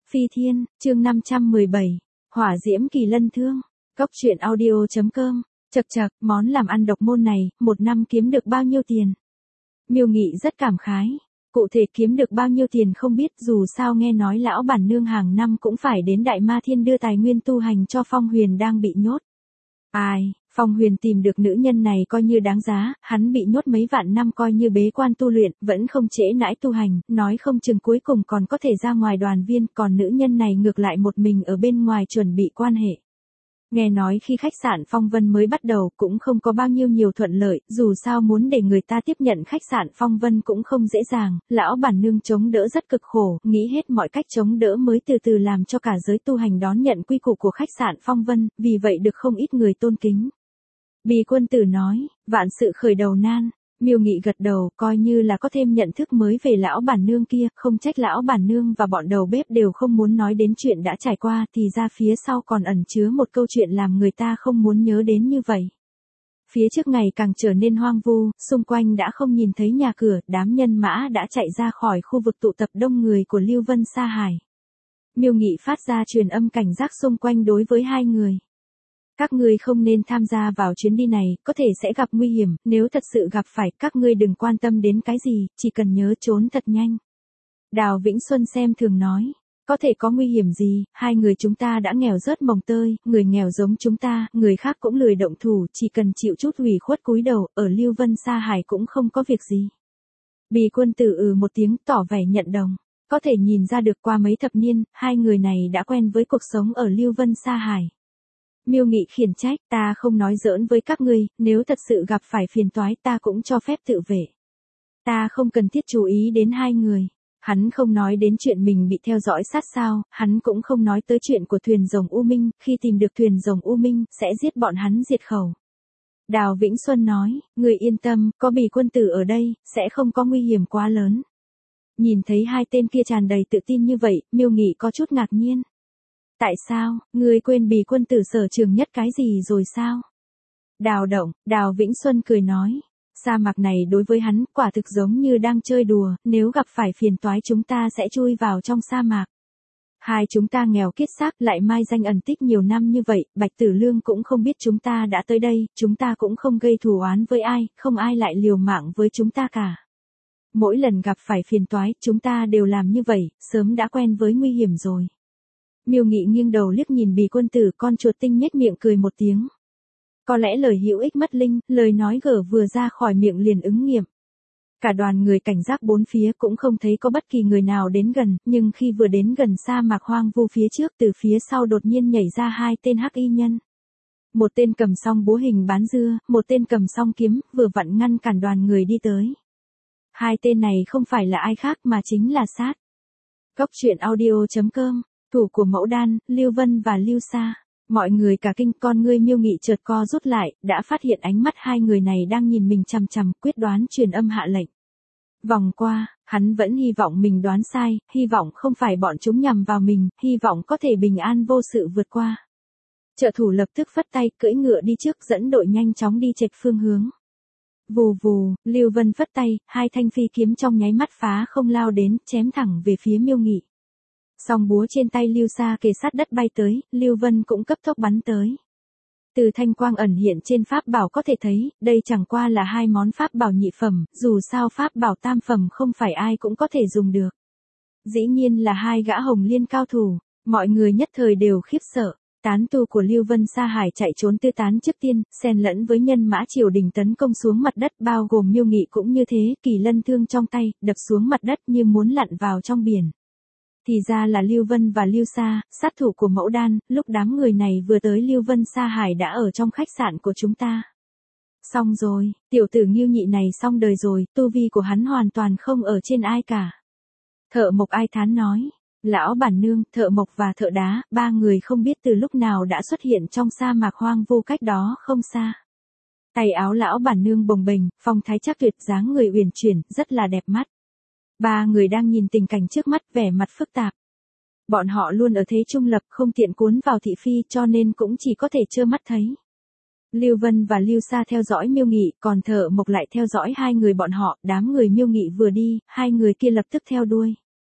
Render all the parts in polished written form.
Phi Thiên, chương 517, Hỏa Diễm Kỳ Lân Thương, Cốc truyện audio.com, chậc chậc, món làm ăn độc môn này, một năm kiếm được bao nhiêu tiền? Miêu Nghị rất cảm khái, cụ thể kiếm được bao nhiêu tiền không biết, dù sao nghe nói lão bản nương hàng năm cũng phải đến Đại Ma Thiên đưa tài nguyên tu hành cho Phong Huyền đang bị nhốt. Ai, Phong Huyền tìm được nữ nhân này coi như đáng giá, hắn bị nhốt mấy vạn năm coi như bế quan tu luyện, vẫn không trễ nãi tu hành, nói không chừng cuối cùng còn có thể ra ngoài đoàn viên, còn nữ nhân này ngược lại một mình ở bên ngoài chuẩn bị quan hệ. Nghe nói khi khách sạn Phong Vân mới bắt đầu cũng không có bao nhiêu nhiều thuận lợi, dù sao muốn để người ta tiếp nhận khách sạn Phong Vân cũng không dễ dàng, lão bản nương chống đỡ rất cực khổ, nghĩ hết mọi cách chống đỡ mới từ từ làm cho cả giới tu hành đón nhận quy củ của khách sạn Phong Vân, vì vậy được không ít người tôn kính. Bì Quân Tử nói, vạn sự khởi đầu nan. Miêu Nghị gật đầu, coi như là có thêm nhận thức mới về lão bản nương kia, không trách lão bản nương và bọn đầu bếp đều không muốn nói đến chuyện đã trải qua, thì ra phía sau còn ẩn chứa một câu chuyện làm người ta không muốn nhớ đến như vậy. Phía trước ngày càng trở nên hoang vu, xung quanh đã không nhìn thấy nhà cửa, đám nhân mã đã chạy ra khỏi khu vực tụ tập đông người của Lưu Vân Sa Hải. Miêu Nghị phát ra truyền âm cảnh giác xung quanh đối với hai người. Các ngươi không nên tham gia vào chuyến đi này, có thể sẽ gặp nguy hiểm, nếu thật sự gặp phải, các ngươi đừng quan tâm đến cái gì, chỉ cần nhớ trốn thật nhanh. Đào Vĩnh Xuân xem thường nói, có thể có nguy hiểm gì, hai người chúng ta đã nghèo rớt mồng tơi, người nghèo giống chúng ta, người khác cũng lười động thủ, chỉ cần chịu chút ủy khuất cúi đầu, ở Lưu Vân Sa Hải cũng không có việc gì. Bì Quân Tử một tiếng tỏ vẻ nhận đồng, có thể nhìn ra được qua mấy thập niên, hai người này đã quen với cuộc sống ở Lưu Vân Sa Hải. Miêu Nghị khiển trách, ta không nói giỡn với các ngươi, nếu thật sự gặp phải phiền toái ta cũng cho phép tự vệ. Ta không cần thiết chú ý đến hai người. Hắn không nói đến chuyện mình bị theo dõi sát sao, hắn cũng không nói tới chuyện của thuyền rồng U Minh, khi tìm được thuyền rồng U Minh, sẽ giết bọn hắn diệt khẩu. Đào Vĩnh Xuân nói, người yên tâm, có Bì Quân Tử ở đây, sẽ không có nguy hiểm quá lớn. Nhìn thấy hai tên kia tràn đầy tự tin như vậy, Miêu Nghị có chút ngạc nhiên. Tại sao, ngươi quên Bì Quân Tử sở trường nhất cái gì rồi sao? Đào Vĩnh Xuân cười nói, sa mạc này đối với hắn quả thực giống như đang chơi đùa, nếu gặp phải phiền toái chúng ta sẽ chui vào trong sa mạc. Hai chúng ta nghèo kiết xác lại mai danh ẩn tích nhiều năm như vậy, Bạch Tử Lương cũng không biết chúng ta đã tới đây, chúng ta cũng không gây thù oán với ai, không ai lại liều mạng với chúng ta cả. Mỗi lần gặp phải phiền toái, chúng ta đều làm như vậy, sớm đã quen với nguy hiểm rồi. Miêu Nghị nghiêng đầu liếc nhìn Bì Quân Tử, con chuột tinh nhếch miệng cười một tiếng. Có lẽ lời hữu ích mất linh, lời nói gở vừa ra khỏi miệng liền ứng nghiệm. Cả đoàn người cảnh giác bốn phía cũng không thấy có bất kỳ người nào đến gần, nhưng khi vừa đến gần sa mạc hoang vu phía trước, từ phía sau đột nhiên nhảy ra hai tên hắc y nhân. Một tên cầm song búa hình bán dưa, một tên cầm song kiếm, vừa vặn ngăn cản đoàn người đi tới. Hai tên này không phải là ai khác mà chính là Sát. Cốc truyện audio.com, thủ của Mẫu Đan, Lưu Vân và Lưu Sa. Mọi người cả kinh, con ngươi Miêu Nghị chợt co rút lại, đã phát hiện ánh mắt hai người này đang nhìn mình chằm chằm, quyết đoán truyền âm hạ lệnh. Vòng qua, hắn vẫn hy vọng mình đoán sai, hy vọng không phải bọn chúng nhằm vào mình, hy vọng có thể bình an vô sự vượt qua. Trợ thủ lập tức phất tay, cưỡi ngựa đi trước, dẫn đội nhanh chóng đi chệch phương hướng. Vù vù, Lưu Vân phất tay, hai thanh phi kiếm trong nháy mắt phá không lao đến, chém thẳng về phía Miêu Nghị. Song búa trên tay Lưu Sa kề sát đất bay tới, Lưu Vân cũng cấp tốc bắn tới. Từ thanh quang ẩn hiện trên pháp bảo có thể thấy, đây chẳng qua là hai món pháp bảo nhị phẩm, dù sao pháp bảo tam phẩm không phải ai cũng có thể dùng được. Dĩ nhiên là hai gã hồng liên cao thủ, mọi người nhất thời đều khiếp sợ. Tán tu của Lưu Vân Sa Hải chạy trốn tư tán trước tiên, xen lẫn với nhân mã triều đình tấn công xuống mặt đất, bao gồm Miêu Nghị cũng như thế, Kỳ Lân thương trong tay, đập xuống mặt đất như muốn lặn vào trong biển. Thì ra là Lưu Vân và Lưu Sa, sát thủ của Mẫu Đan, lúc đám người này vừa tới Lưu Vân Sa Hải đã ở trong khách sạn của chúng ta. Xong rồi, tiểu tử Nghiêu Nhị này xong đời rồi, tu vi của hắn hoàn toàn không ở trên ai cả. Thợ mộc ai thán nói, lão bản nương, thợ mộc và thợ đá, ba người không biết từ lúc nào đã xuất hiện trong sa mạc hoang vu cách đó không xa. Tay áo lão bản nương bồng bềnh, phong thái chắc tuyệt, dáng người uyển chuyển, rất là đẹp mắt. Ba người đang nhìn tình cảnh trước mắt, vẻ mặt phức tạp. Bọn họ luôn ở thế trung lập, không tiện cuốn vào thị phi, cho nên cũng chỉ có thể trơ mắt thấy. Lưu Vân và Lưu Sa theo dõi Miêu Nghị, còn thợ mộc lại theo dõi hai người bọn họ, đám người Miêu Nghị vừa đi, hai người kia lập tức theo đuôi.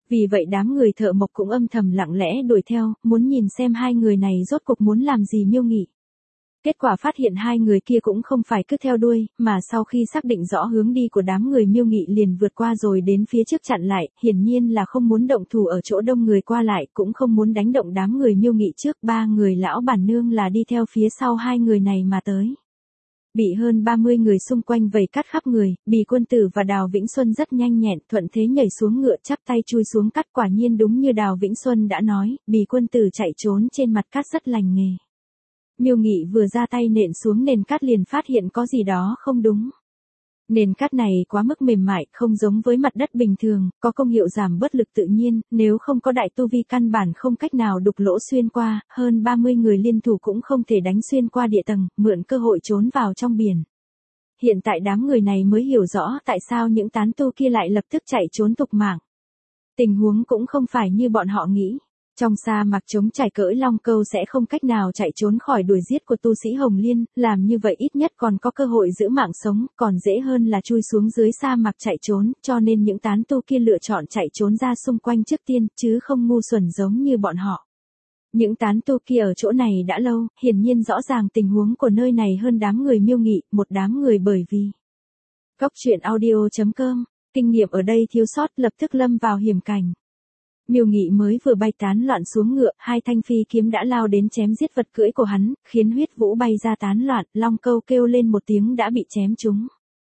Vì vậy đám người thợ mộc cũng âm thầm lặng lẽ đuổi theo, muốn nhìn xem hai người này rốt cuộc muốn làm gì Miêu Nghị. Kết quả phát hiện hai người kia cũng không phải cứ theo đuôi, mà sau khi xác định rõ hướng đi của đám người Miêu Nghị liền vượt qua rồi đến phía trước chặn lại, hiển nhiên là không muốn động thủ ở chỗ đông người qua lại, cũng không muốn đánh động đám người Miêu Nghị trước. Ba người lão bản nương là đi theo phía sau hai người này mà tới. Bị hơn 30 người xung quanh vây cắt khắp người, Bì Quân Tử và Đào Vĩnh Xuân rất nhanh nhẹn, thuận thế nhảy xuống ngựa chắp tay chui xuống cắt, quả nhiên đúng như Đào Vĩnh Xuân đã nói, Bì Quân Tử chạy trốn trên mặt cát rất lành nghề. Miêu Nghị vừa ra tay nện xuống nền cát liền phát hiện có gì đó không đúng. Nền cát này quá mức mềm mại, không giống với mặt đất bình thường, có công hiệu giảm bớt lực tự nhiên, nếu không có đại tu vi căn bản không cách nào đục lỗ xuyên qua, hơn 30 người liên thủ cũng không thể đánh xuyên qua địa tầng, mượn cơ hội trốn vào trong biển. Hiện tại đám người này mới hiểu rõ tại sao những tán tu kia lại lập tức chạy trốn tục mạng. Tình huống cũng không phải như bọn họ nghĩ. Trong sa mạc trống trải cỡ Long Câu sẽ không cách nào chạy trốn khỏi đuổi giết của tu sĩ Hồng Liên, làm như vậy ít nhất còn có cơ hội giữ mạng sống, còn dễ hơn là chui xuống dưới sa mạc chạy trốn, cho nên những tán tu kia lựa chọn chạy trốn ra xung quanh trước tiên, chứ không ngu xuẩn giống như bọn họ. Những tán tu kia ở chỗ này đã lâu, hiển nhiên rõ ràng tình huống của nơi này hơn đám người Miêu Nghị, một đám người bởi vì Cốc truyện audio.com, kinh nghiệm ở đây thiếu sót lập tức lâm vào hiểm cảnh. Miêu Nghị mới vừa bay tán loạn xuống ngựa, hai thanh phi kiếm đã lao đến chém giết vật cưỡi của hắn, khiến huyết vũ bay ra tán loạn, Long Câu kêu lên một tiếng đã bị chém trúng.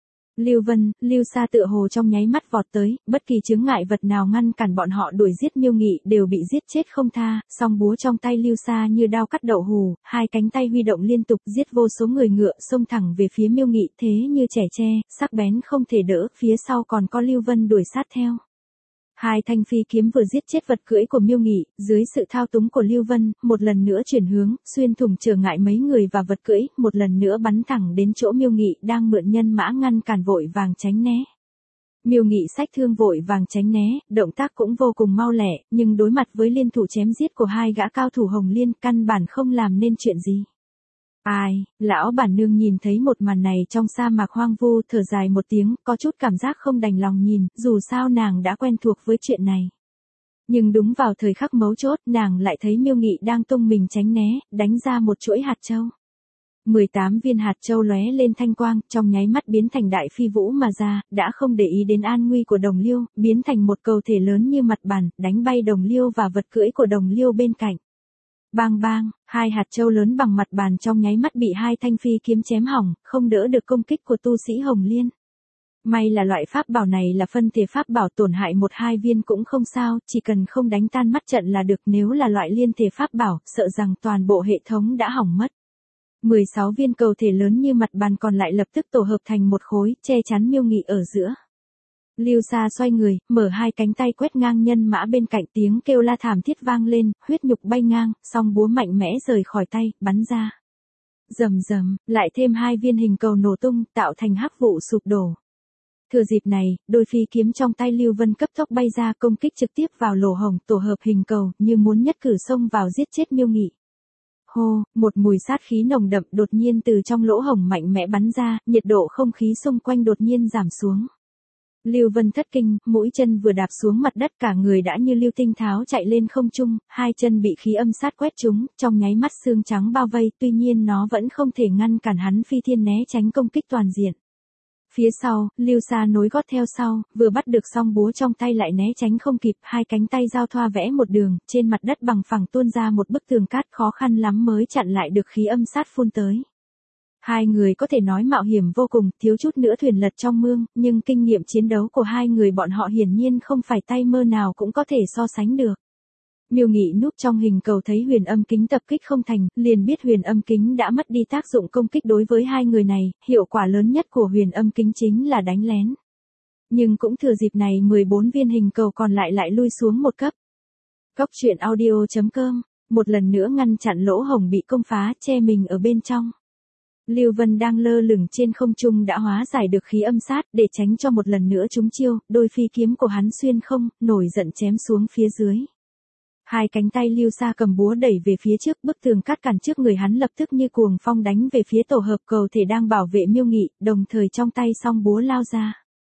Lưu Vân, Lưu Sa tựa hồ trong nháy mắt vọt tới, bất kỳ chướng ngại vật nào ngăn cản bọn họ đuổi giết Miêu Nghị đều bị giết chết không tha, song búa trong tay Lưu Sa như đao cắt đậu hù, hai cánh tay huy động liên tục giết vô số người ngựa xông thẳng về phía Miêu Nghị thế như trẻ tre, sắc bén không thể đỡ, phía sau còn có Lưu Vân đuổi sát theo. Hai thanh phi kiếm vừa giết chết vật cưỡi của Miêu Nghị, dưới sự thao túng của Lưu Vân, một lần nữa chuyển hướng, xuyên thủng trở ngại mấy người và vật cưỡi, một lần nữa bắn thẳng đến chỗ Miêu Nghị đang mượn nhân mã ngăn cản vội vàng tránh né. Miêu Nghị xách thương vội vàng tránh né, động tác cũng vô cùng mau lẹ, nhưng đối mặt với liên thủ chém giết của hai gã cao thủ Hồng Liên, căn bản không làm nên chuyện gì. Ai, lão bản nương nhìn thấy một màn này trong sa mạc hoang vu thở dài một tiếng, có chút cảm giác không đành lòng nhìn, dù sao nàng đã quen thuộc với chuyện này. Nhưng đúng vào thời khắc mấu chốt, nàng lại thấy Miêu Nghị đang tung mình tránh né, đánh ra một chuỗi hạt châu. 18 viên hạt châu lóe lên thanh quang, trong nháy mắt biến thành đại phi vũ mà ra, đã không để ý đến an nguy của Đồng Liêu, biến thành một cầu thể lớn như mặt bàn, đánh bay Đồng Liêu và vật cưỡi của Đồng Liêu bên cạnh. Bang bang, hai hạt châu lớn bằng mặt bàn trong nháy mắt bị hai thanh phi kiếm chém hỏng, không đỡ được công kích của tu sĩ Hồng Liên. May là loại pháp bảo này là phân thể pháp bảo, tổn hại 1-2 viên cũng không sao, chỉ cần không đánh tan mắt trận là được, nếu là loại liên thể pháp bảo, sợ rằng toàn bộ hệ thống đã hỏng mất. 16 viên cầu thể lớn như mặt bàn còn lại lập tức tổ hợp thành một khối, che chắn Miêu Nghị ở giữa. Lưu Sa xoay người, mở hai cánh tay quét ngang nhân mã bên cạnh, tiếng kêu la thảm thiết vang lên, huyết nhục bay ngang, song búa mạnh mẽ rời khỏi tay, bắn ra. Rầm rầm, lại thêm 2 viên hình cầu nổ tung, tạo thành hắc vụ sụp đổ. Thừa dịp này, đôi phi kiếm trong tay Lưu Vân cấp tốc bay ra công kích trực tiếp vào lỗ hổng tổ hợp hình cầu, như muốn nhất cử xông vào giết chết Miêu Nghị. Hô, một mùi sát khí nồng đậm đột nhiên từ trong lỗ hổng mạnh mẽ bắn ra, nhiệt độ không khí xung quanh đột nhiên giảm xuống. Lưu Vân thất kinh, mũi chân vừa đạp xuống mặt đất cả người đã như lưu tinh tháo chạy lên không trung, hai chân bị khí âm sát quét trúng, trong nháy mắt xương trắng bao vây, tuy nhiên nó vẫn không thể ngăn cản hắn phi thiên né tránh công kích toàn diện. Phía sau, Lưu Sa nối gót theo sau, vừa bắt được song búa trong tay lại né tránh không kịp, hai cánh tay giao thoa vẽ một đường, trên mặt đất bằng phẳng tuôn ra một bức tường cát, khó khăn lắm mới chặn lại được khí âm sát phun tới. Hai người có thể nói mạo hiểm vô cùng, thiếu chút nữa thuyền lật trong mương, nhưng kinh nghiệm chiến đấu của hai người bọn họ hiển nhiên không phải tay mơ nào cũng có thể so sánh được. Miêu Nghị núp trong hình cầu thấy huyền âm kính tập kích không thành, liền biết huyền âm kính đã mất đi tác dụng công kích đối với hai người này, hiệu quả lớn nhất của huyền âm kính chính là đánh lén. Nhưng cũng thừa dịp này 14 viên hình cầu còn lại lui xuống một cấp. Cốc truyện audio.com, một lần nữa ngăn chặn lỗ hổng bị công phá, che mình ở bên trong. Lưu Vân đang lơ lửng trên không trung đã hóa giải được khí âm sát, để tránh cho một lần nữa trúng chiêu, đôi phi kiếm của hắn xuyên không, nổi giận chém xuống phía dưới. Hai cánh tay Lưu Sa cầm búa đẩy về phía trước, bức tường cắt cản trước người hắn lập tức như cuồng phong đánh về phía tổ hợp cầu thể đang bảo vệ Miêu Nghị, đồng thời trong tay song búa lao ra.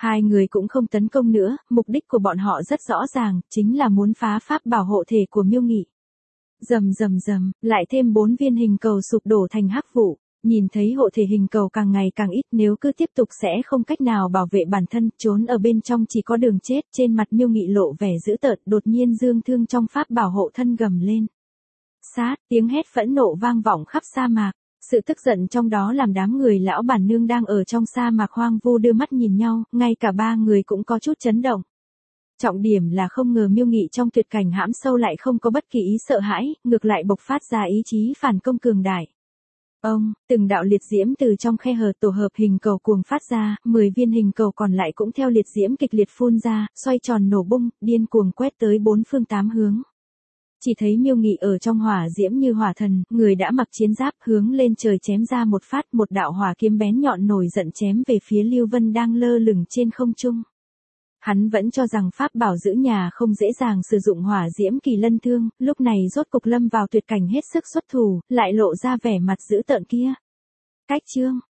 Hai người cũng không tấn công nữa, mục đích của bọn họ rất rõ ràng, chính là muốn phá pháp bảo hộ thể của Miêu Nghị. Rầm rầm rầm, lại thêm 4 viên hình cầu sụp đổ thành hắc vụ. Nhìn thấy hộ thể hình cầu càng ngày càng ít, nếu cứ tiếp tục sẽ không cách nào bảo vệ bản thân, trốn ở bên trong chỉ có đường chết. Trên mặt Miêu Nghị lộ vẻ dữ tợn, đột nhiên dương thương trong pháp bảo hộ thân gầm lên. Sát, tiếng hét phẫn nộ vang vọng khắp sa mạc. Sự tức giận trong đó làm đám người lão bản nương đang ở trong sa mạc hoang vu đưa mắt nhìn nhau, ngay cả ba người cũng có chút chấn động. Trọng điểm là không ngờ Miêu Nghị trong tuyệt cảnh hãm sâu lại không có bất kỳ ý sợ hãi, ngược lại bộc phát ra ý chí phản công cường đại. Từng đạo liệt diễm từ trong khe hở tổ hợp hình cầu cuồng phát ra, 10 viên hình cầu còn lại cũng theo liệt diễm kịch liệt phun ra, xoay tròn nổ bung, điên cuồng quét tới 4 phương 8 hướng. Chỉ thấy Miêu Nghị ở trong hỏa diễm như hỏa thần, người đã mặc chiến giáp hướng lên trời chém ra một phát, một đạo hỏa kiếm bén nhọn nổi giận chém về phía Lưu Vân đang lơ lửng trên không trung. Hắn vẫn cho rằng pháp bảo giữ nhà không dễ dàng sử dụng hỏa diễm kỳ lân thương, lúc này rốt cục lâm vào tuyệt cảnh hết sức xuất thủ, lại lộ ra vẻ mặt dữ tợn kia. Cách chương